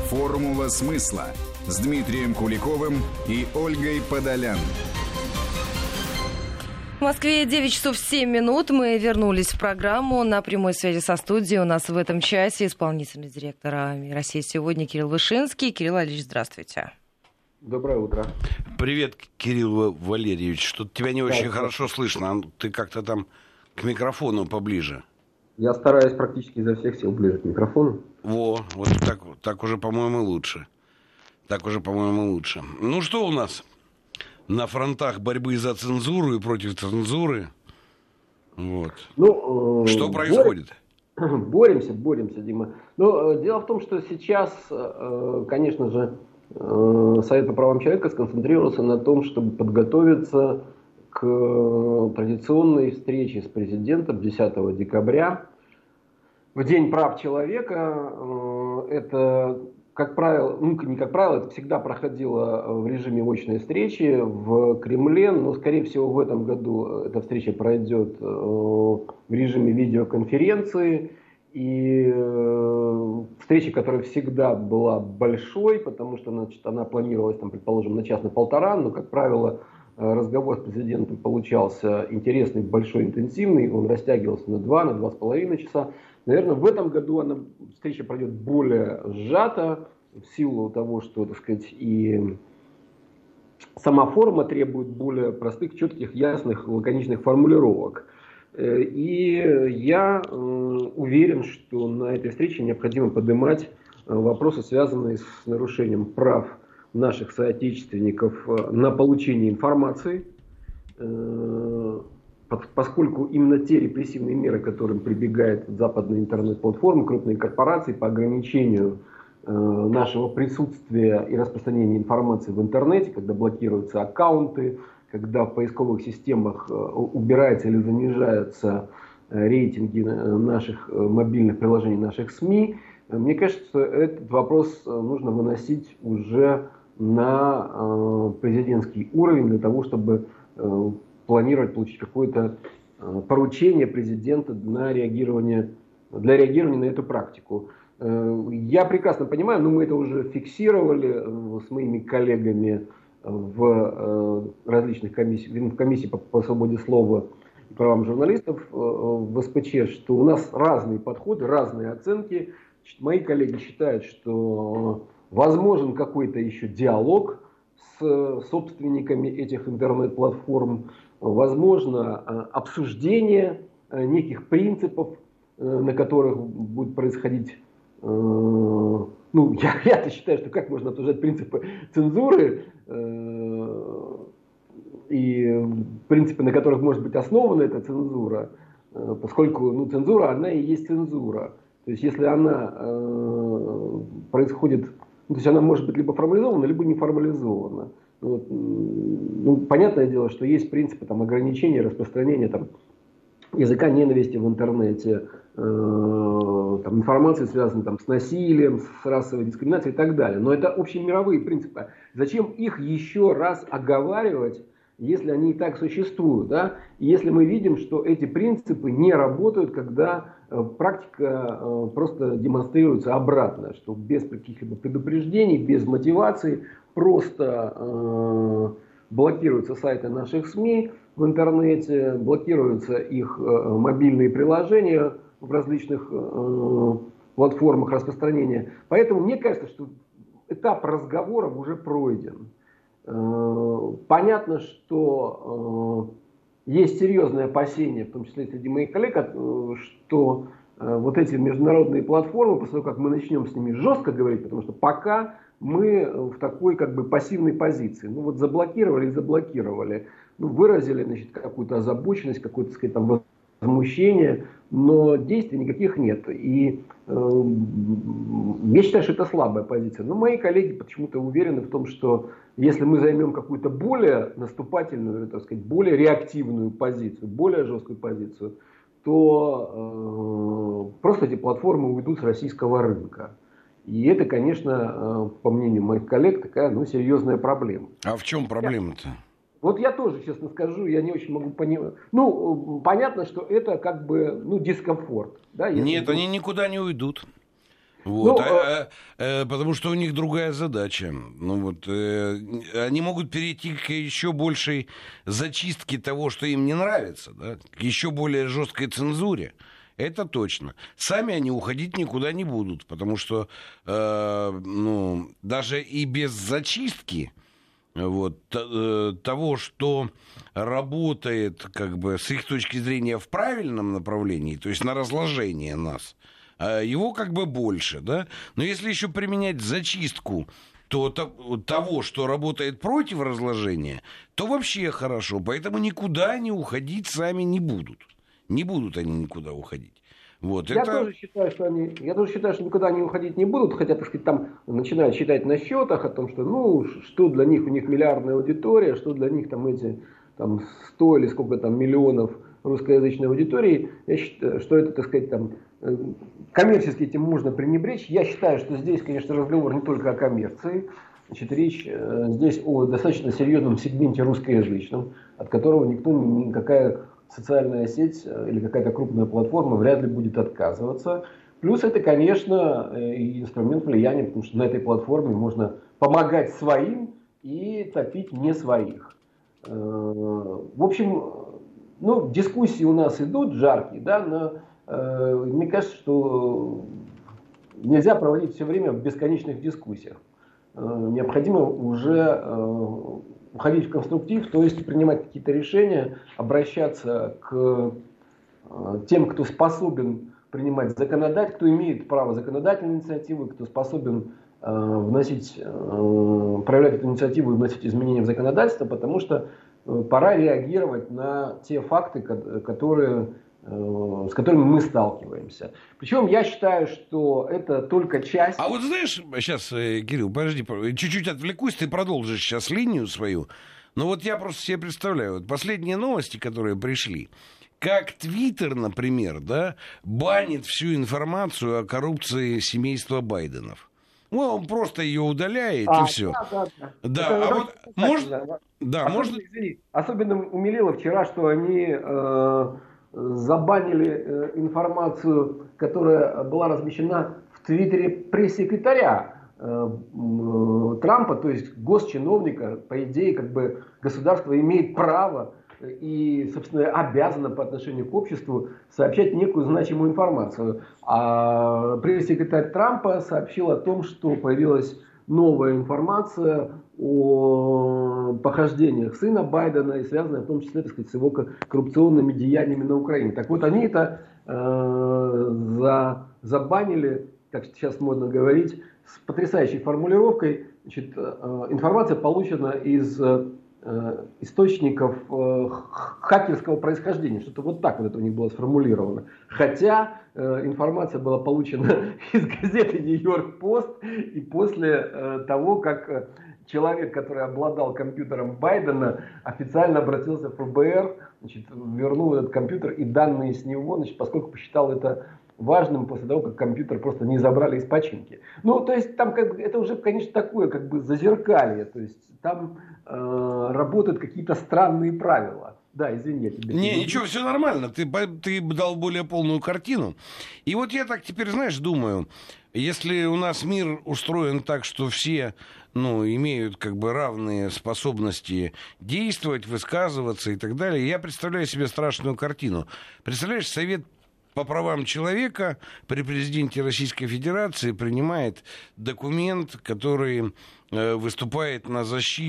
«Формула смысла» с Дмитрием Куликовым и Ольгой Подолян. В Москве 9 часов 7 минут. Мы вернулись в программу на прямой связи со студией. У нас в этом часе исполнительный директор «Россия сегодня» Кирилл Вышинский. Кирилл Валерьевич, здравствуйте. Доброе утро. Привет, Кирилл Валерьевич. Что-то тебя не очень хорошо слышно. Ты как-то там к микрофону поближе. Я стараюсь практически изо всех сил ближе к микрофону. Вот так уже, по-моему, лучше. Ну, что у нас на фронтах борьбы за цензуру и против цензуры? Вот. Что происходит? Боремся, Дима. Но дело в том, что сейчас, конечно же, Совет по правам человека сконцентрировался на том, чтобы подготовиться к традиционной встрече с президентом 10 декабря. В День прав человека. Это, как правило, это всегда проходило в режиме очной встречи в Кремле, но, скорее всего, в этом году эта встреча пройдет в режиме видеоконференции. И встреча, которая всегда была большой, потому что она планировалась, предположим, на час, на полтора, но, как правило, разговор с президентом получался интересный, большой, интенсивный, он растягивался на 2,5 часа. Наверное, в этом году встреча пройдет более сжато, в силу того, что, так сказать, и сама форма требует более простых, четких, ясных, лаконичных формулировок. И я уверен, что на этой встрече необходимо поднимать вопросы, связанные с нарушением прав наших соотечественников на получение информации, поскольку именно те репрессивные меры, к которым прибегают западные интернет-платформы, крупные корпорации по ограничению нашего присутствия и распространения информации в интернете, когда блокируются аккаунты, когда в поисковых системах убираются или занижаются рейтинги наших мобильных приложений, наших СМИ, мне кажется, что этот вопрос нужно выносить уже на президентский уровень для того, чтобы планировать получить какое-то поручение президента для реагирования на эту практику. Я прекрасно понимаю, мы это уже фиксировали с моими коллегами в различных комиссиях, в комиссии по свободе слова и правам журналистов в СПЧ, что у нас разные подходы, разные оценки. Мои коллеги считают, что возможен какой-то еще диалог с собственниками этих интернет-платформ, возможно обсуждение неких принципов, на которых будет происходить. Я-то считаю, что как можно обсуждать принципы цензуры и принципы, на которых может быть основана эта цензура, поскольку цензура, она и есть цензура. То есть если она происходит, то есть она может быть либо формализована, либо не формализована. Понятное дело, что есть принципы ограничения распространения языка ненависти в интернете, информации, связанной с насилием, с расовой дискриминацией и так далее. Но это общемировые принципы. Зачем их еще раз оговаривать, если они и так существуют? Да? И если мы видим, что эти принципы не работают, когда практика просто демонстрируется обратно, что без каких-либо предупреждений, без мотивации, просто блокируются сайты наших СМИ в интернете, блокируются их мобильные приложения в различных платформах распространения. Поэтому мне кажется, что этап разговоров уже пройден. Понятно, что есть серьезные опасения, в том числе среди моих коллег, что вот эти международные платформы, после того, как мы начнем с ними жестко говорить, потому что пока мы в такой пассивной позиции. Заблокировали и заблокировали. Выразили, какую-то озабоченность, какое-то, возмущение, но действий никаких нет. И я считаю, что это слабая позиция. Но мои коллеги почему-то уверены в том, что если мы займем какую-то более наступательную, более реактивную позицию, более жесткую позицию, то просто эти платформы уйдут с российского рынка. И это, конечно, по мнению моих коллег, такая серьезная проблема. А в чем проблема-то? Я тоже, честно скажу, я не очень могу понимать. Понятно, что это дискомфорт. Да, нет, они никуда не уйдут. Вот, потому что у них другая задача. Они могут перейти к еще большей зачистке того, что им не нравится, да? К еще более жесткой цензуре. Это точно. Сами они уходить никуда не будут, потому что даже и без зачистки того, что работает с их точки зрения в правильном направлении, то есть на разложение нас, его больше, да? Но если еще применять зачистку того, что работает против разложения, то вообще хорошо. Поэтому никуда они уходить сами не будут. Не будут они никуда уходить. Я тоже считаю, что никуда они уходить не будут, хотя, так сказать, там начинают считать на счетах о том, что, что для них, у них миллиардная аудитория, что для них там эти 100 или сколько там миллионов русскоязычной аудитории. Я считаю, что это, так сказать, коммерчески этим можно пренебречь. Я считаю, что здесь, конечно, разговор не только о коммерции. Речь здесь о достаточно серьезном сегменте русскоязычном, от которого никакая социальная сеть или какая-то крупная платформа вряд ли будет отказываться. Плюс это, конечно, и инструмент влияния, потому что на этой платформе можно помогать своим и топить не своих. В общем, дискуссии у нас идут жаркие, да, но мне кажется, что нельзя проводить все время в бесконечных дискуссиях. Необходимо уже уходить в конструктив, то есть принимать какие-то решения, обращаться к тем, кто способен принимать законодательство, кто имеет право законодательной инициативы, кто способен проявлять эту инициативу и вносить изменения в законодательство, потому что пора реагировать на те факты, с которыми мы сталкиваемся. Причем я считаю, что это только часть... А вот знаешь, сейчас, Кирилл, подожди, чуть-чуть отвлекусь, ты продолжишь сейчас линию свою. Но я просто себе представляю, последние новости, которые пришли, как Твиттер, например, да, банит всю информацию о коррупции семейства Байденов. Он просто ее удаляет, и все. Да, можно... Особенно умилило вчера, что они забанили информацию, которая была размещена в Твиттере пресс-секретаря Трампа, то есть госчиновника. По идее, государство имеет право и, собственно, обязано по отношению к обществу сообщать некую значимую информацию. А пресс-секретарь Трампа сообщил о том, что появилась новая информация о похождениях сына Байдена и связанная в том числе, так сказать, с его коррупционными деяниями на Украине. Так вот, они это забанили, как сейчас модно говорить, с потрясающей формулировкой. Значит, информация получена из источников хакерского происхождения. Что-то вот так это у них было сформулировано. Хотя информация была получена из газеты «Нью-Йорк Пост», и после того, как человек, который обладал компьютером Байдена, официально обратился в ФБР, вернул этот компьютер и данные с него, поскольку посчитал это важным после того, как компьютер просто не забрали из починки. То есть там это уже, конечно, такое зазеркалье, то есть там работают какие-то странные правила. Да, извини, я тебе... ничего, все нормально, ты дал более полную картину. И я так теперь, думаю, если у нас мир устроен так, что все, имеют равные способности действовать, высказываться и так далее, я представляю себе страшную картину. Представляешь, Совет по правам человека при президенте Российской Федерации принимает документ, который выступает в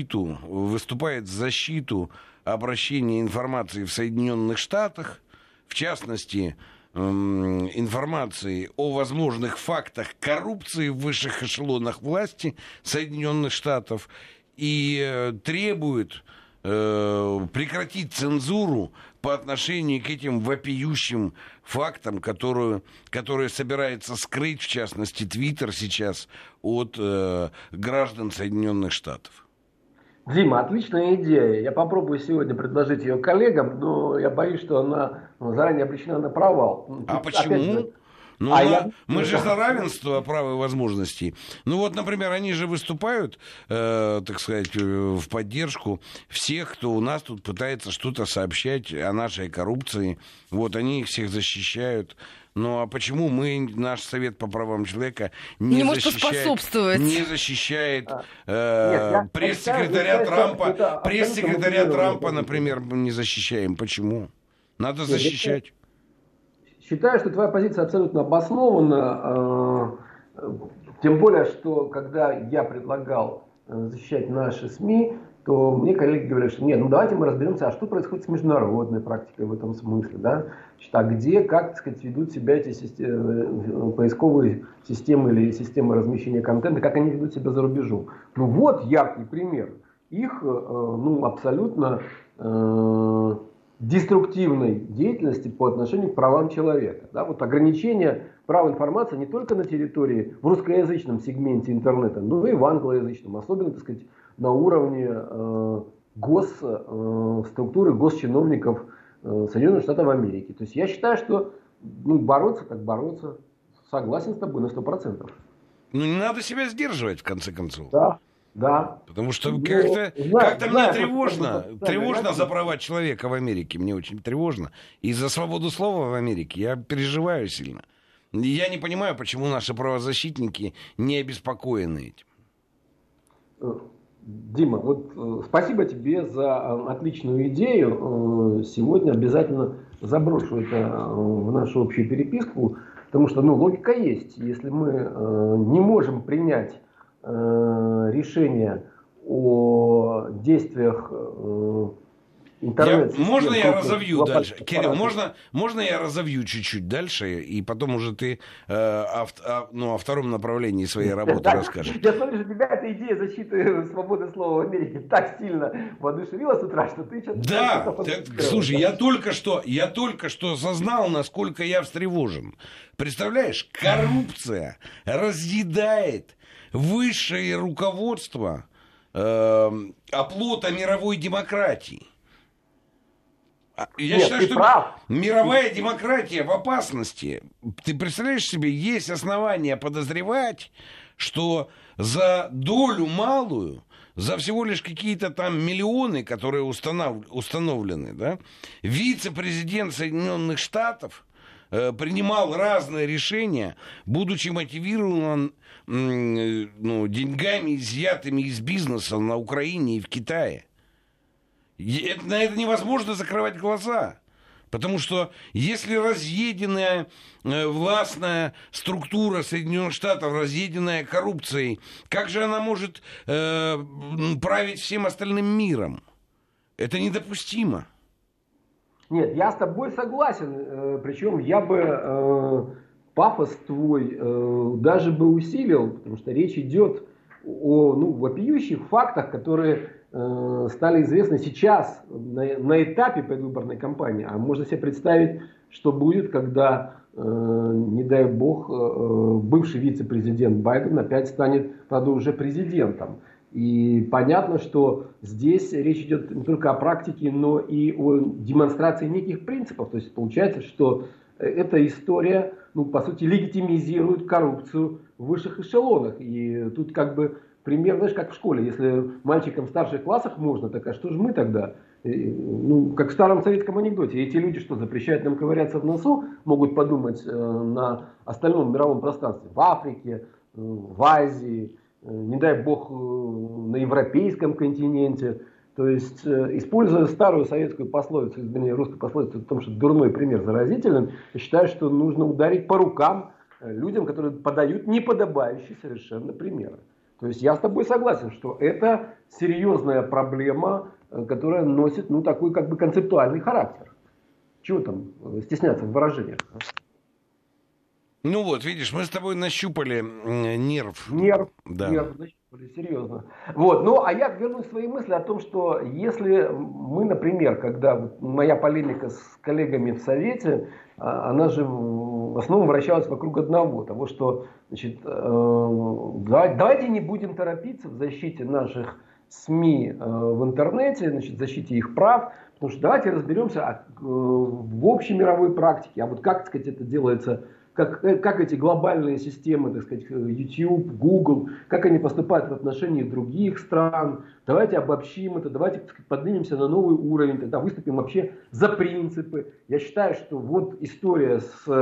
защиту обращения информации в Соединенных Штатах, в частности, информации о возможных фактах коррупции в высших эшелонах власти Соединенных Штатов и требует прекратить цензуру по отношению к этим вопиющим фактам, которые собирается скрыть, в частности, Твиттер сейчас от граждан Соединенных Штатов. Дима, отличная идея. Я попробую сегодня предложить ее коллегам, но я боюсь, что она заранее обречена на провал. А почему? Мы же за равенство прав и возможностей. Например, они же выступают, так сказать, в поддержку всех, кто у нас тут пытается что-то сообщать о нашей коррупции. Они их всех защищают. Ну а почему наш Совет по правам человека не может поспособствовать? Не защищает пресс-секретаря Трампа? Пресс-секретаря Трампа, например, не защищаем. Почему? Надо защищать. Считаю, что твоя позиция абсолютно обоснована. Тем более, что когда я предлагал защищать наши СМИ, то мне коллеги говорят, что нет, ну давайте мы разберемся, а что происходит с международной практикой в этом смысле, да? А где, как, так сказать, ведут себя эти поисковые системы или системы размещения контента, как они ведут себя за рубежом. Ну вот яркий пример их абсолютно деструктивной деятельности по отношению к правам человека. Да? Вот ограничение права информации не только на территории, в русскоязычном сегменте интернета, но и в англоязычном, особенно, так сказать, на уровне структуры госчиновников Соединенных Штатов Америки. То есть я считаю, что бороться так бороться. Согласен с тобой на 100%. Ну не надо себя сдерживать, в конце концов. Да. Потому что как-то мне тревожно за права человека в Америке. Мне очень тревожно. И за свободу слова в Америке я переживаю сильно. Я не понимаю, почему наши правозащитники не обеспокоены этим. Дима, вот спасибо тебе за отличную идею. Сегодня обязательно заброшу это в нашу общую переписку, потому что логика есть. Если мы не можем принять решение о действиях интернет-систем... Можно я разовью дальше? Кирилл, можно я разовью чуть-чуть дальше, и потом уже ты о втором направлении своей работы расскажешь? Я смотрю, что тебя эта идея защиты свободы слова в Америке так сильно воодушевила с утра, что ты что-то... Да, слушай, я только что осознал, насколько я встревожен. Представляешь, коррупция разъедает высшее руководство оплота мировой демократии. Я считаю, что мировая демократия в опасности. Ты представляешь себе, есть основания подозревать, что за долю малую, за всего лишь какие-то там миллионы, которые установлены, да, вице-президент Соединенных Штатов принимал разные решения, будучи мотивирован деньгами, изъятыми из бизнеса на Украине и в Китае. На это невозможно закрывать глаза. Потому что если разъеденная властная структура Соединенных Штатов, разъеденная коррупцией, как же она может править всем остальным миром? Это недопустимо. Нет, я с тобой согласен. Причем я бы пафос твой даже бы усилил, потому что речь идет о вопиющих фактах, которые стали известны сейчас на этапе предвыборной кампании. А можно себе представить, что будет, когда, не дай бог, бывший вице-президент Байден опять станет, правда, уже президентом. И понятно, что здесь речь идет не только о практике, но и о демонстрации неких принципов. То есть получается, что эта история, по сути, легитимизирует коррупцию в высших эшелонах. И тут как бы пример, знаешь, как в школе. Если мальчикам в старших классах можно, так а что же мы тогда? Как в старом советском анекдоте. Эти люди что, запрещают нам ковыряться в носу? Могут подумать на остальном мировом пространстве. В Африке, в Азии, не дай бог, на европейском континенте. То есть, используя старую советскую пословицу, вернее, русскую пословицу о том, что дурной пример заразителен, я считаю, что нужно ударить по рукам людям, которые подают неподобающие совершенно примеры. То есть я с тобой согласен, что это серьезная проблема, которая носит такой как бы концептуальный характер. Чего там стесняться в выражениях? Ну вот, видишь, мы с тобой нащупали нерв. Нерв нащупали, серьезно. Вот, а я вернусь к своей мысли о том, что если мы, например, когда моя полемика с коллегами в Совете, она же в основном вращалась вокруг одного, того, что, значит, давайте не будем торопиться в защите наших СМИ в интернете, значит, в защите их прав, потому что давайте разберемся в общей мировой практике, а вот как, так сказать, это делается, как эти глобальные системы, так сказать, YouTube, Google, как они поступают в отношении других стран. Давайте обобщим это, давайте, так сказать, поднимемся на новый уровень, тогда выступим вообще за принципы. Я считаю, что вот история с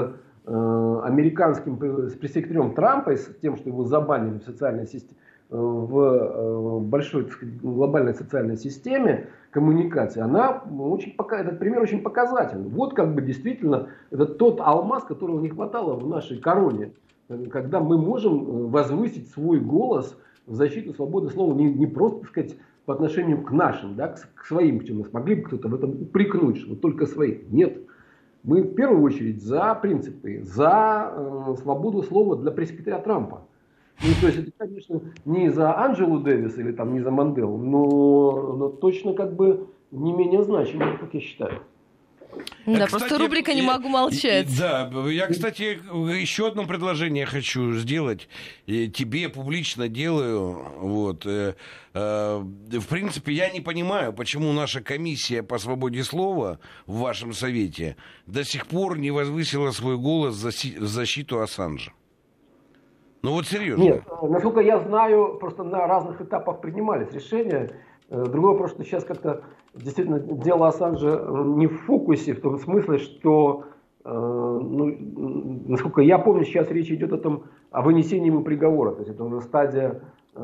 американским пресс-секретарем Трампа, с тем, что его забанили в социальной системе, в большой, так сказать, глобальной социальной системе коммуникации, этот пример очень показательный. Вот как бы действительно это тот алмаз, которого не хватало в нашей короне, когда мы можем возвысить свой голос в защиту свободы слова не просто, так сказать, по отношению к нашим, да, к своим, чем мы смогли бы кто-то в этом упрекнуть, что только своих. Нет. Мы в первую очередь за принципы, за свободу слова для пресс-секретаря Трампа. Ну, то есть это, конечно, не за Анджелу Дэвис или там не за Манделу, но точно как бы не менее значимо, как я считаю. Да, кстати, просто рубрика «Не могу молчать». Да, я, кстати, еще одно предложение хочу сделать. Тебе публично делаю. Вот. В принципе, я не понимаю, почему наша комиссия по свободе слова в вашем совете до сих пор не возвысила свой голос в защиту Ассанжа. Ну вот серьезно. Нет, насколько я знаю, просто на разных этапах принимались решения. Другой вопрос, что сейчас как-то действительно дело Ассанжа не в фокусе, в том смысле, что, насколько я помню, сейчас речь идет о вынесении ему приговора. То есть это уже стадия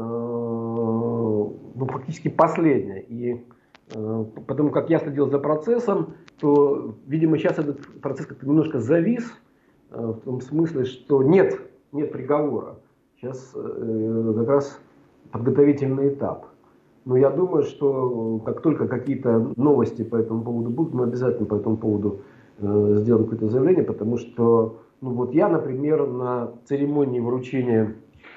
фактически последняя. И потому как я следил за процессом, то, видимо, сейчас этот процесс как-то немножко завис, в том смысле, что нет приговора. Сейчас как раз подготовительный этап. Но я думаю, что как только какие-то новости по этому поводу будут, мы обязательно по этому поводу сделаем какое-то заявление, потому что, вот я, например, на церемонии вручения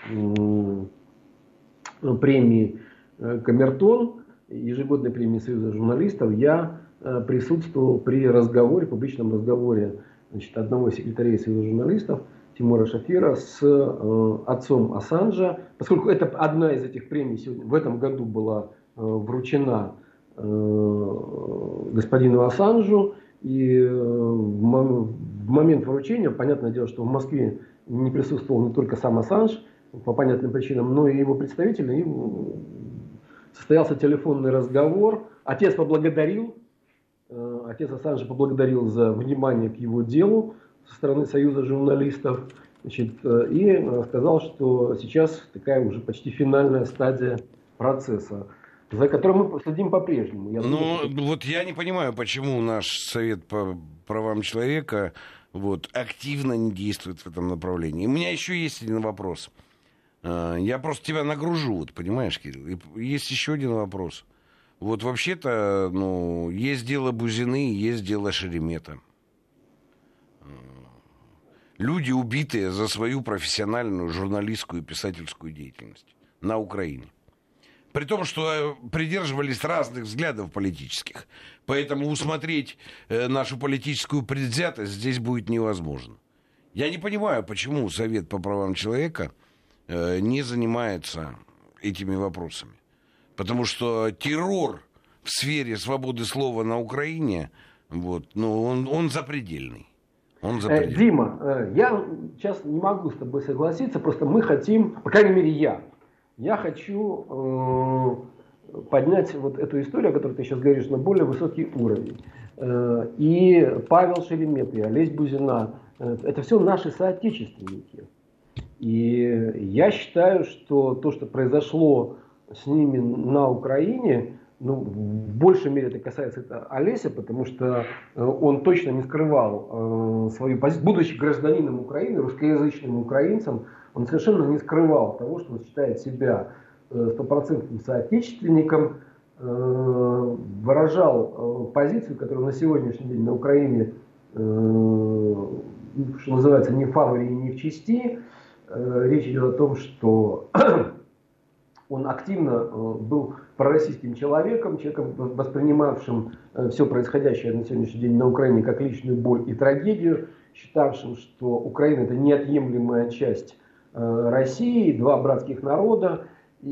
премии Камертон, ежегодной премии Союза журналистов, я присутствовал при публичном разговоре, одного из секретарей Союза журналистов, Тимура Шафира, с отцом Ассанжа, поскольку это одна из этих премий сегодня, в этом году была вручена господину Ассанжу, и в момент вручения, понятное дело, что в Москве не присутствовал не только сам Ассанж, по понятным причинам, но и его представители, и состоялся телефонный разговор, отец Ассанжа поблагодарил за внимание к его делу со стороны Союза журналистов, и сказал, что сейчас такая уже почти финальная стадия процесса, за которым мы следим по-прежнему. Вот я не понимаю, почему наш Совет по правам человека активно не действует в этом направлении. У меня еще есть один вопрос. Я просто тебя нагружу, понимаешь, Кирилл? И есть еще один вопрос. Вообще-то, есть дело Бузины, есть дело Шеремета. Люди, убитые за свою профессиональную журналистскую и писательскую деятельность на Украине. При том, что придерживались разных взглядов политических. Поэтому усмотреть нашу политическую предвзятость здесь будет невозможно. Я не понимаю, почему Совет по правам человека не занимается этими вопросами. Потому что террор в сфере свободы слова на Украине, он запредельный. Дима, я сейчас не могу с тобой согласиться, просто мы хотим, по крайней мере я хочу поднять эту историю, о которой ты сейчас говоришь, на более высокий уровень. И Павел Шеремет, и Олесь Бузина, это все наши соотечественники. И я считаю, что то, что произошло с ними на Украине, в большей мере это касается Олеся, потому что он точно не скрывал свою позицию. Будучи гражданином Украины, русскоязычным украинцем, он совершенно не скрывал того, что он считает себя стопроцентным соотечественником, выражал позицию, которая на сегодняшний день на Украине, что называется, не в фаворе и не в чести. Речь идет о том, что он активно был пророссийским человеком, воспринимавшим все происходящее на сегодняшний день на Украине как личную боль и трагедию, считавшим, что Украина — это неотъемлемая часть России, два братских народа,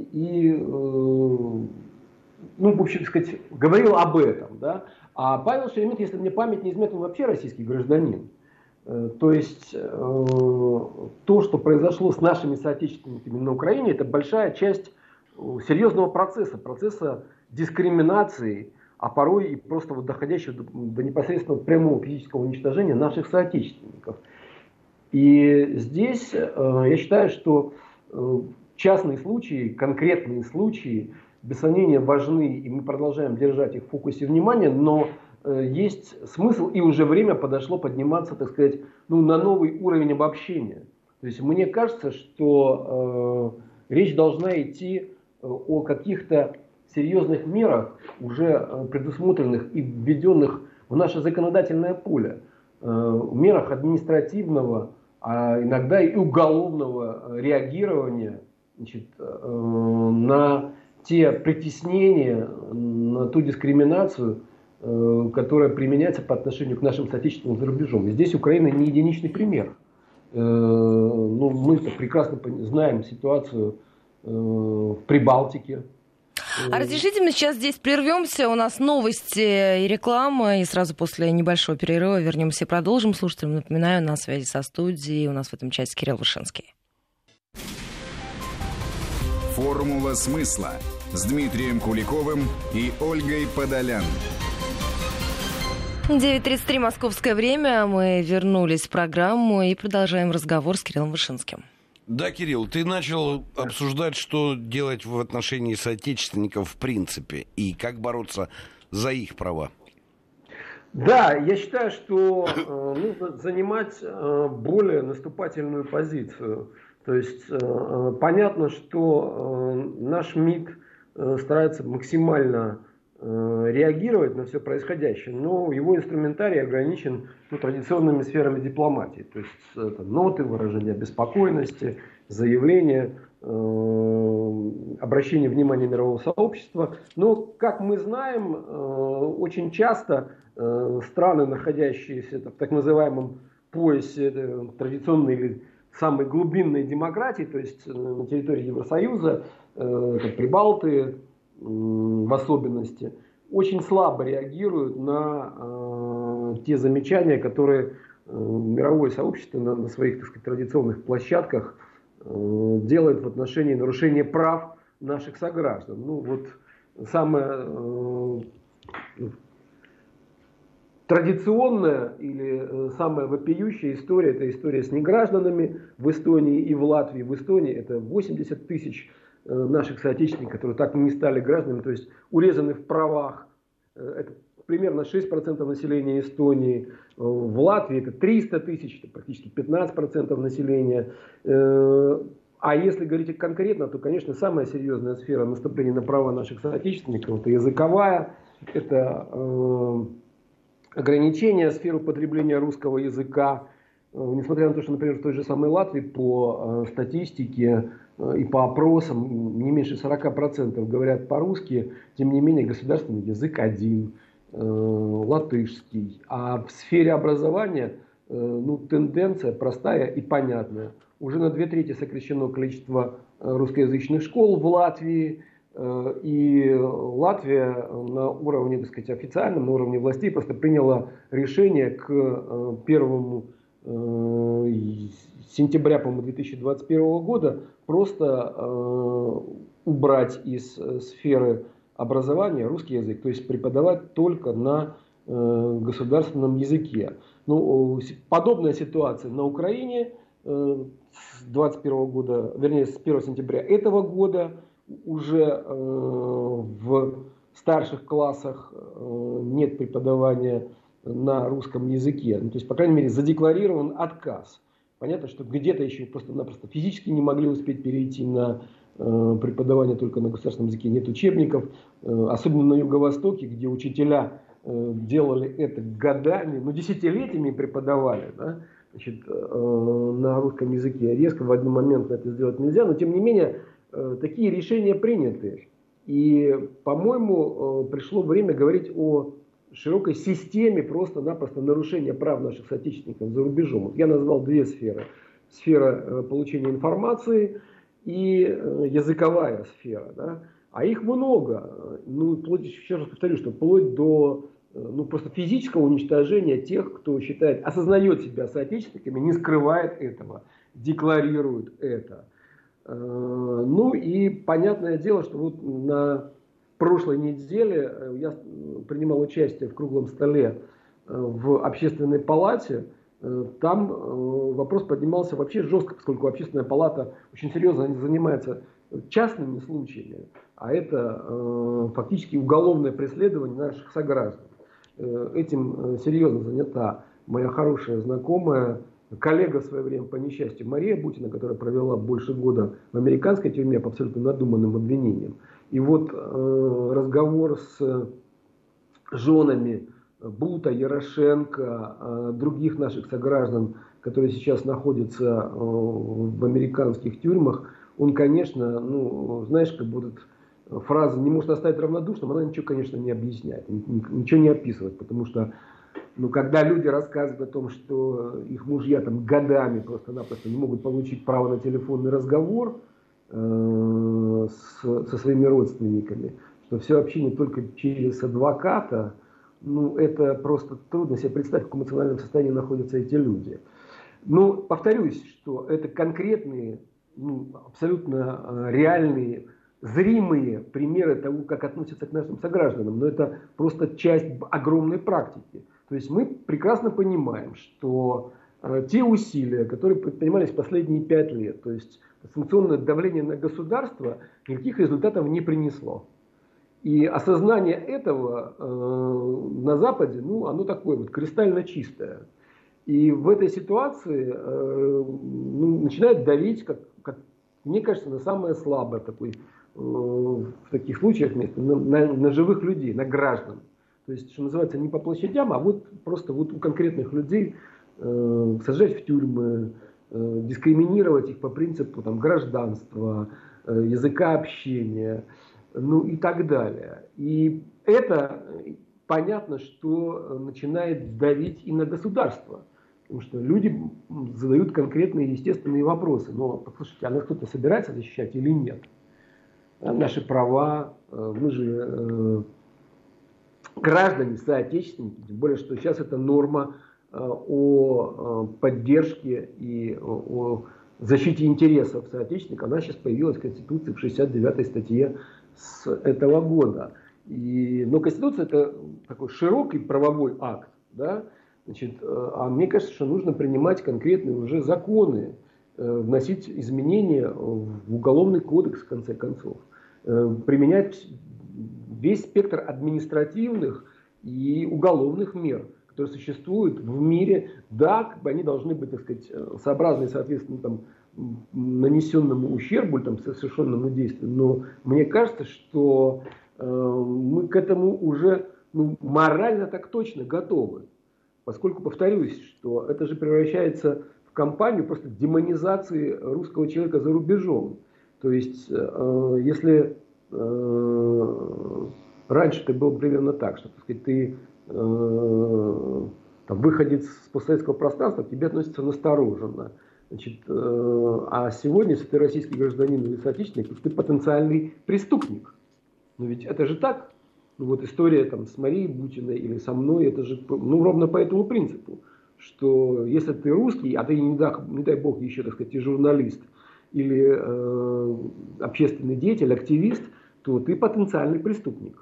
в общем, сказать, говорил об этом. Да? А Павел Шеремет, если мне память не изменяет, он вообще российский гражданин. То есть то, что произошло с нашими соотечественниками на Украине, это большая часть серьезного процесса дискриминации, а порой и просто доходящего до непосредственного прямого физического уничтожения наших соотечественников. И здесь я считаю, что частные случаи, конкретные случаи, без сомнения, важны, и мы продолжаем держать их в фокусе внимания, но есть смысл, и уже время подошло подниматься, так сказать, на новый уровень обобщения. То есть мне кажется, что речь должна идти о каких-то серьезных мерах, уже предусмотренных и введенных в наше законодательное поле, мерах административного, а иногда и уголовного реагирования, значит, на те притеснения, на ту дискриминацию, которая применяется по отношению к нашим соотечественникам за рубежом. И здесь Украина не единичный пример. Мы прекрасно знаем ситуацию в Прибалтике. А разрешите, мы сейчас здесь прервемся. У нас новости и реклама. И сразу после небольшого перерыва вернемся и продолжим. Слушателям напоминаю, на связи со студией у нас в этом часе Кирилл Вышинский. Формула смысла с Дмитрием Куликовым и Ольгой Подолян. 9:33 московское время. Мы вернулись в программу и продолжаем разговор с Кириллом Вышинским. Да, Кирилл, ты начал обсуждать, что делать в отношении соотечественников в принципе и как бороться за их права. Да, я считаю, что нужно занимать более наступательную позицию. То есть понятно, что наш МИД старается максимально реагировать на все происходящее, но его инструментарий ограничен традиционными сферами дипломатии. То есть это ноты, выражения обеспокоенности, заявления, обращение внимания мирового сообщества. Но, как мы знаем, очень часто страны, находящиеся в так называемом поясе традиционной или самой глубинной демократии, то есть на территории Евросоюза, это Прибалты, в особенности, очень слабо реагируют на те замечания, которые мировое сообщество на своих, так сказать, традиционных площадках делает в отношении нарушения прав наших сограждан. Самая традиционная или самая вопиющая история — это история с негражданами в Эстонии и в Латвии. В Эстонии это 80 тысяч наших соотечественников, которые так и не стали гражданами, то есть урезаны в правах. Это примерно 6% населения Эстонии. В Латвии это 300 тысяч, это практически 15% населения. А если говорить конкретно, то, конечно, самая серьезная сфера наступления на права наших соотечественников — это языковая, это ограничение сферы потребления русского языка. Несмотря на то, что, например, в той же самой Латвии по статистике и по опросам не меньше 40% говорят по-русски, тем не менее государственный язык один, латышский. А в сфере образования тенденция простая и понятная. Уже на 2/3 сокращено количество русскоязычных школ в Латвии. И Латвия на уровне, так сказать, официальном, на уровне властей просто приняла решение к 1 сентября, по-моему, 2021 года просто убрать из сферы образования русский язык, то есть преподавать только на государственном языке. Подобная ситуация на Украине с 21 года, вернее, с 1 сентября этого года. Уже в старших классах нет преподавания на русском языке. То есть, по крайней мере, задекларирован отказ. Понятно, что где-то еще просто-напросто физически не могли успеть перейти на преподавание только на государственном языке. Нет учебников. Особенно на Юго-Востоке, где учителя делали это годами, десятилетиями преподавали, да? Значит, на русском языке. Резко в один момент это сделать нельзя, но тем не менее такие решения приняты. И, по-моему, пришло время говорить о широкой системе просто-напросто нарушения прав наших соотечественников за рубежом. Я назвал две сферы. Сфера получения информации и языковая сфера. Да? А их много. Еще раз повторю, что вплоть до просто физического уничтожения тех, кто считает, осознает себя соотечественниками, не скрывает этого, декларирует это. И понятное дело, что на прошлой неделе я принимал участие в круглом столе в Общественной палате, там вопрос поднимался вообще жестко, поскольку Общественная палата очень серьезно занимается частными случаями, а это фактически уголовное преследование наших сограждан. Этим серьезно занята моя хорошая знакомая, коллега в свое время по несчастью Мария Бутина, которая провела больше года в американской тюрьме по абсолютно надуманным обвинениям. И вот разговор с женами Бута, Ярошенко, других наших сограждан, которые сейчас находятся в американских тюрьмах, он, конечно, знаешь, как будто фраза «не может оставить равнодушным», она ничего, конечно, не объясняет, ничего не описывает, потому что когда люди рассказывают о том, что их мужья там годами просто-напросто не могут получить право на телефонный разговор со своими родственниками, что все общение только через адвоката, это просто трудно себе представить, в каком эмоциональном состоянии находятся эти люди. Но повторюсь, что это конкретные, абсолютно реальные, зримые примеры того, как относятся к нашим согражданам. Но это просто часть огромной практики. То есть мы прекрасно понимаем, что те усилия, которые предпринимались последние 5 лет, то есть санкционное давление на государство, никаких результатов не принесло. И осознание этого на Западе, оно такое вот кристально чистое. И в этой ситуации начинает давить, как мне кажется, на самое слабое в таких случаях место, на живых людей, на граждан. То есть, что называется, не по площадям, а вот просто вот у конкретных людей сажать в тюрьмы, дискриминировать их по принципу гражданства, языка общения, и так далее. И это понятно, что начинает давить и на государство. Потому что люди задают конкретные естественные вопросы. Но, послушайте, а нас кто-то собирается защищать или нет? Наши права, мы же граждане, соотечественники, тем более, что сейчас это норма о поддержке и о защите интересов соотечественников, она сейчас появилась в Конституции в 69-й статье с этого года. Но Конституция это такой широкий правовой акт, да? А мне кажется, что нужно принимать конкретные уже законы, вносить изменения в Уголовный кодекс, в конце концов, применять весь спектр административных и уголовных мер, которые существуют в мире. Да, они должны быть, так сказать, сообразны, соответственно, нанесенному ущербу, совершенному действию. Но мне кажется, что мы к этому уже морально так точно готовы. Поскольку, повторюсь, что это же превращается в кампанию просто демонизации русского человека за рубежом. То есть, если раньше это было примерно так, что, так сказать, ты выходец с постсоветского пространства, к тебе относятся настороженно. А сегодня, если ты российский гражданин или соотечественник, то ты потенциальный преступник. Но ведь это же так. История с Марией Бутиной или со мной, это же ровно по этому принципу, что если ты русский, а ты, не дай бог, еще, так сказать, и журналист или общественный деятель, активист, то ты потенциальный преступник.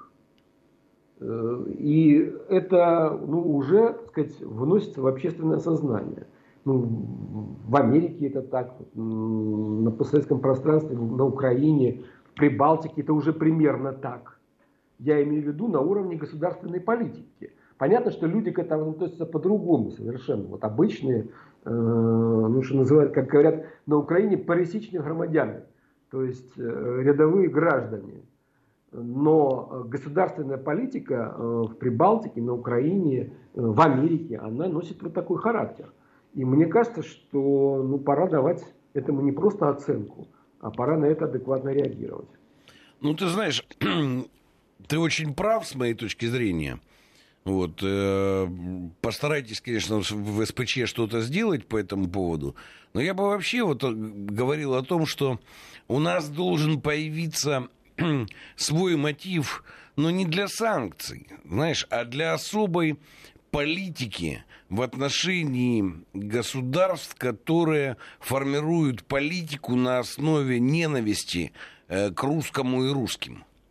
И это уже, так сказать, вносится в общественное сознание. В Америке это так, на постсоветском пространстве, на Украине, в Прибалтике это уже примерно так. Я имею в виду на уровне государственной политики. Понятно, что люди к этому относятся по-другому совершенно. Обычные, что называют, как говорят на Украине, пересечные громадяне, то есть рядовые граждане. Но государственная политика в Прибалтике, на Украине, в Америке, она носит вот такой характер. И мне кажется, что пора давать этому не просто оценку, а пора на это адекватно реагировать. Ты знаешь, ты очень прав с моей точки зрения. Постарайтесь, конечно, в СПЧ что-то сделать по этому поводу. Но я бы вообще говорил о том, что у нас должен появиться свой мотив, но не для санкций, знаешь, а для особой политики в отношении государств, которые формируют политику на основе ненависти к русскому и русским.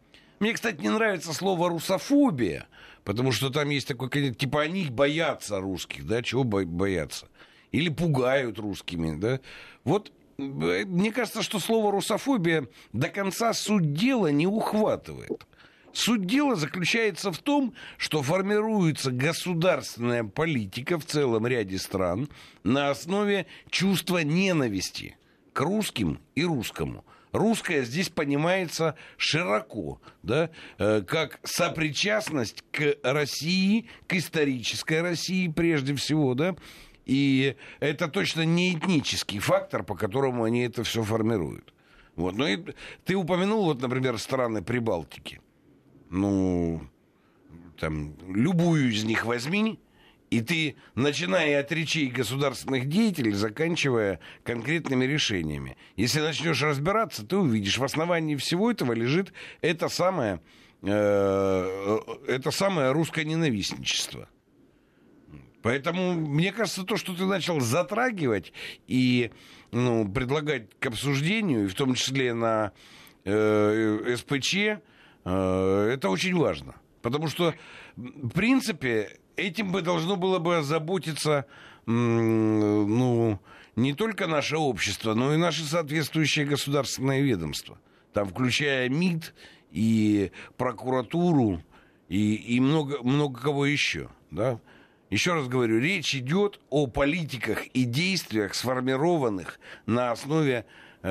Мне, кстати, не нравится слово «русофобия», потому что там есть такой, типа, они боятся русских, да, чего боятся? Или пугают русскими, да? Вот мне кажется, что слово «русофобия» до конца суть дела не ухватывает. Суть дела заключается в том, что формируется государственная политика в целом ряде стран на основе чувства ненависти к русским и русскому. Русское здесь понимается широко, да, как сопричастность к России, к исторической России прежде всего, да, и это точно не этнический фактор, по которому они это все формируют. Вот. Ну и ты упомянул, вот, например, страны Прибалтики. Ну, там, любую из них возьми, и ты, начиная от речей государственных деятелей, заканчивая конкретными решениями. Если начнешь разбираться, ты увидишь, в основании всего этого лежит это самое русское ненавистничество. Поэтому, мне кажется, то, что ты начал затрагивать и предлагать к обсуждению, и в том числе на СПЧ, это очень важно. Потому что, в принципе, этим бы должно было бы озаботиться не только наше общество, но и наши соответствующие государственные ведомства. Там, включая МИД и прокуратуру и много, много кого еще. Да? Еще раз говорю, речь идет о политиках и действиях, сформированных на основе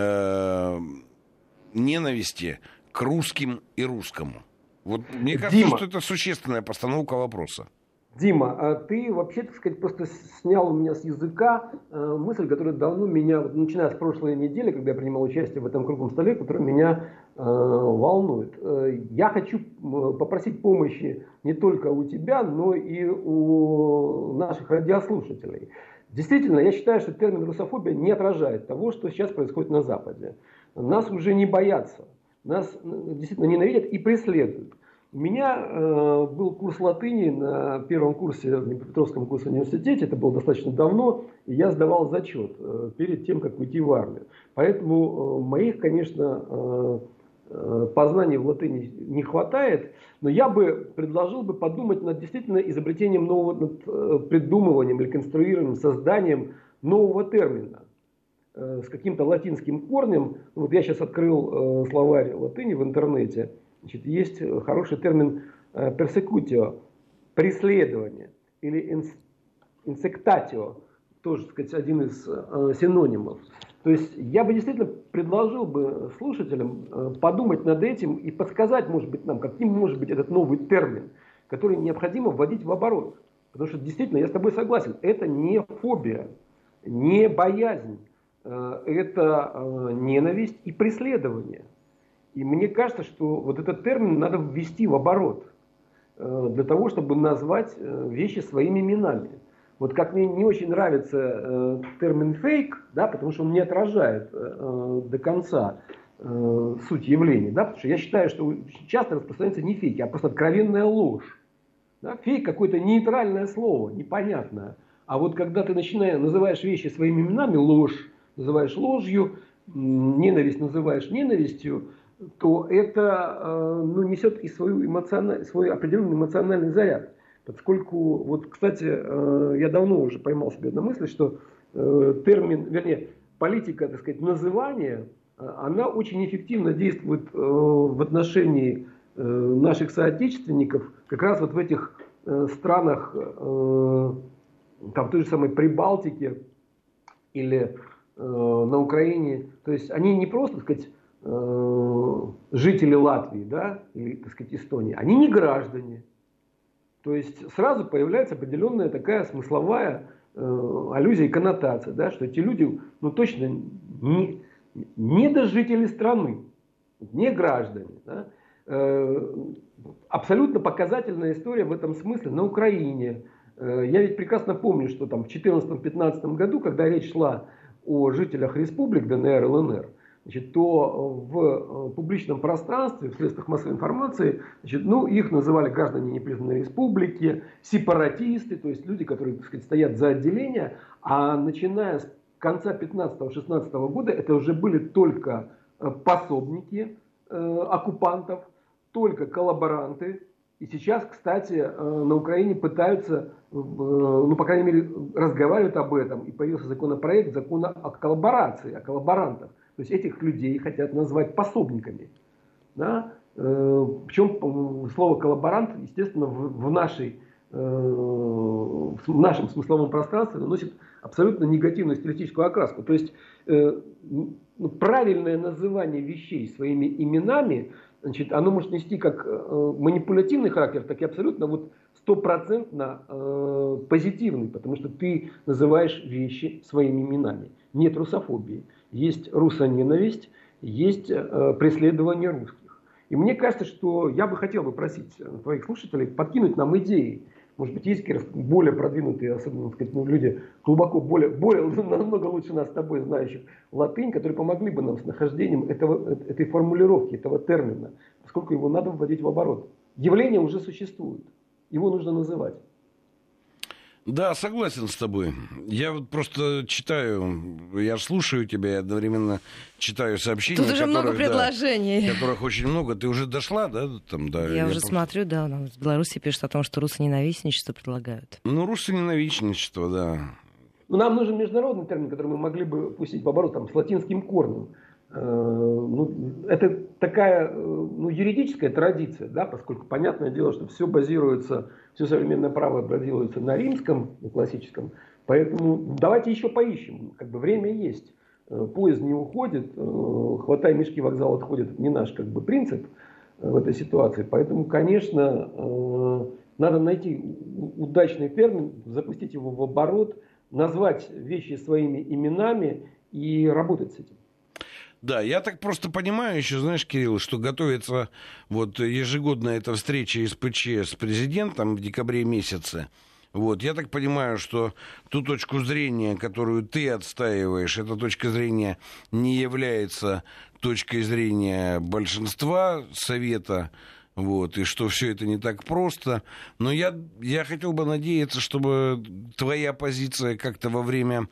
ненависти к русским и русскому. Вот мне кажется, Дима, что это существенная постановка вопроса. Дима, а ты вообще, так сказать, просто снял у меня с языка мысль, которая давно меня, начиная с прошлой недели, когда я принимал участие в этом круглом столе, которая меня волнует. Я хочу попросить помощи не только у тебя, но и у наших радиослушателей. Действительно, я считаю, что термин русофобия не отражает того, что сейчас происходит на Западе. Нас уже не боятся. Нас действительно ненавидят и преследуют. У меня был курс латыни на первом курсе в Днепропетровском государственном университете. Это было достаточно давно. И я сдавал зачет перед тем, как уйти в армию. Поэтому моих, конечно, познаний в латыни не хватает. Но я бы предложил подумать над действительно изобретением нового, над придумыванием или конструированием, созданием нового термина с каким-то латинским корнем. Вот я сейчас открыл словарь латыни в интернете. Значит, есть хороший термин persecutio, преследование, или insectatio, тоже, так сказать, один из синонимов. То есть я бы действительно предложил бы слушателям подумать над этим и подсказать, может быть, нам, каким может быть этот новый термин, который необходимо вводить в оборот. Потому что действительно, я с тобой согласен, это не фобия, не боязнь. Это ненависть и преследование. И мне кажется, что вот этот термин надо ввести в оборот для того, чтобы назвать вещи своими именами. Вот как мне не очень нравится термин фейк, да, потому что он не отражает до конца суть явления. Да, потому что я считаю, что часто распространяются не фейки, а просто откровенная ложь. Да, фейк какое-то нейтральное слово, непонятное. А вот когда ты называешь вещи своими именами, ложь называешь ложью, ненависть называешь ненавистью, то это несет и свой определенный эмоциональный заряд. Поскольку, вот, кстати, я давно уже поймал себе на мысли, что политика, так сказать, называния, она очень эффективно действует в отношении наших соотечественников, как раз вот в этих странах, там, в той же самой Прибалтике или на Украине. То есть они не просто, так сказать, жители Латвии, да, или, так сказать, Эстонии, они не граждане. То есть сразу появляется определенная такая смысловая аллюзия и коннотация, да, что эти люди, точно не жители страны, не граждане. Да. Абсолютно показательная история в этом смысле на Украине. Я ведь прекрасно помню, что там в 2014-2015 году, когда речь шла о жителях республик ДНР и ЛНР, значит, то в публичном пространстве, в средствах массовой информации, значит, их называли граждане непризнанной республики, сепаратисты, то есть люди, которые, так сказать, стоят за отделение, а начиная с конца 15-16 года это уже были только пособники оккупантов, только коллаборанты. И сейчас, кстати, на Украине пытаются, ну, по крайней мере, разговаривают об этом. И появился законопроект закона о коллаборации, о коллаборантах. То есть этих людей хотят назвать пособниками. Да? Причем слово коллаборант, естественно, в нашем смысловом пространстве наносит абсолютно негативную стилистическую окраску. То есть правильное называние вещей своими именами, значит, оно может нести как манипулятивный характер, так и абсолютно вот стопроцентно позитивный, потому что ты называешь вещи своими именами. Нет русофобии, есть русоненависть, есть преследование русских. И мне кажется, что я бы хотел просить твоих слушателей подкинуть нам идеи. Может быть, есть более продвинутые, особенно, так сказать, люди, глубоко, более намного лучше нас с тобой знающих латынь, которые помогли бы нам с нахождением этой формулировки, этого термина, поскольку его надо вводить в оборот. Явление уже существует, его нужно называть. Да, согласен с тобой. Я вот просто читаю, я слушаю тебя и одновременно читаю сообщения. Тут уже много предложений. Да, которых очень много. Ты уже дошла, да? Там, да я уже смотрю, да, в Беларуси пишут о том, что руссоненавистничество предлагают. Ну, руссоненавистничество, да. Ну, нам нужен международный термин, который мы могли бы пустить в оборот, там, с латинским корнем. Это такая юридическая традиция, да, поскольку понятное дело, что все современное право базируется на римском, на классическом, поэтому давайте еще поищем, как бы время есть, поезд не уходит, хватай мешки, вокзал отходит, это не наш как бы принцип в этой ситуации, поэтому, конечно, надо найти удачный термин, запустить его в оборот, назвать вещи своими именами и работать с этим. Да, я так просто понимаю еще, знаешь, Кирилл, что готовится вот ежегодная эта встреча СПЧ с президентом в декабре месяце. Вот, я так понимаю, что ту точку зрения, которую ты отстаиваешь, эта точка зрения не является точкой зрения большинства Совета, вот, и что все это не так просто. Но я хотел бы надеяться, чтобы твоя позиция как-то во время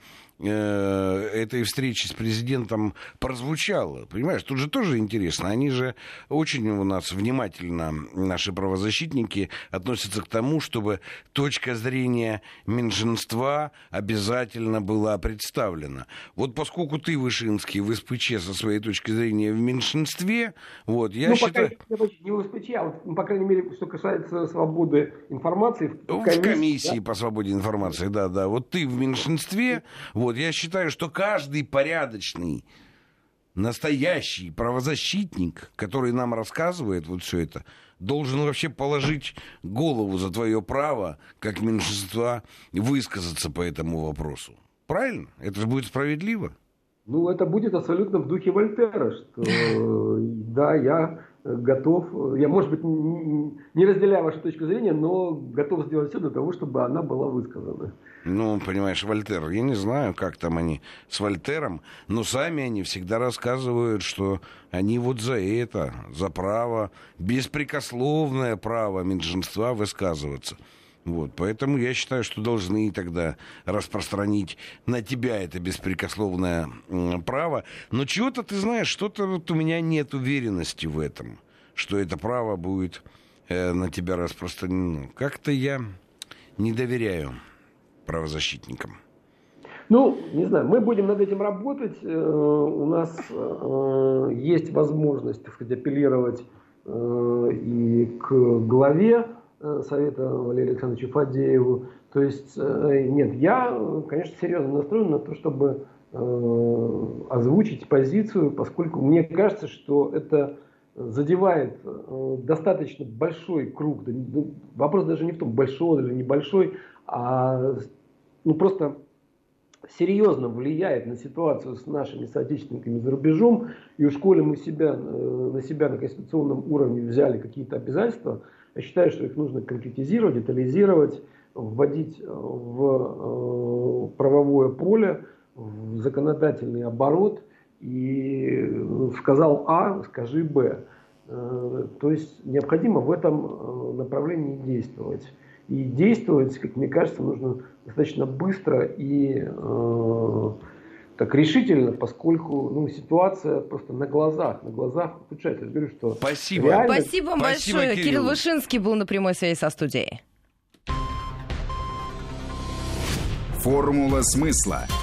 этой встречи с президентом прозвучала. Понимаешь, тут же тоже интересно. Они же очень у нас внимательно, наши правозащитники, относятся к тому, чтобы точка зрения меньшинства обязательно была представлена. Вот поскольку ты, Вышинский, в СПЧ со своей точки зрения в меньшинстве, вот, я считаю... Не в СПЧ, а вот, по крайней мере, что касается свободы информации... В комиссии да? По свободе информации, да. Вот ты в меньшинстве... Вот, я считаю, что каждый порядочный, настоящий правозащитник, который нам рассказывает вот все это, должен вообще положить голову за твое право, как меньшинства, высказаться по этому вопросу. Правильно? Это же будет справедливо. Ну, это будет абсолютно в духе Вольтера, что да, я готов, я, может быть, не разделяю вашу точку зрения, но готов сделать все для того, чтобы она была высказана. Ну, понимаешь, Вольтер, я не знаю, как там они с Вольтером, но сами они всегда рассказывают, что они вот за это, за право, беспрекословное право меньшинства высказываться. Вот, поэтому я считаю, что должны тогда распространить на тебя это беспрекословное право. Но чего-то, ты знаешь, что-то вот у меня нет уверенности в этом, что это право будет на тебя распространено. Как-то я не доверяю правозащитникам. Ну, не знаю, мы будем над этим работать. У нас есть возможность, так сказать, апеллировать и к главе Совета Валерию Александровичу Фадееву. То есть, нет, я, конечно, серьезно настроен на то, чтобы озвучить позицию, поскольку мне кажется, что это задевает достаточно большой круг. Вопрос даже не в том, большой или небольшой, а просто серьезно влияет на ситуацию с нашими соотечественниками за рубежом. И уж коли мы на себя на конституционном уровне взяли какие-то обязательства, я считаю, что их нужно конкретизировать, детализировать, вводить в правовое поле, в законодательный оборот. И сказал А, скажи Б. То есть необходимо в этом направлении действовать. И действовать, как мне кажется, нужно достаточно быстро и так решительно, поскольку ситуация просто на глазах ухудшается. Я говорю, что спасибо. реально... Спасибо вам большое. Кирилл Вышинский был на прямой связи со студией. Формула смысла.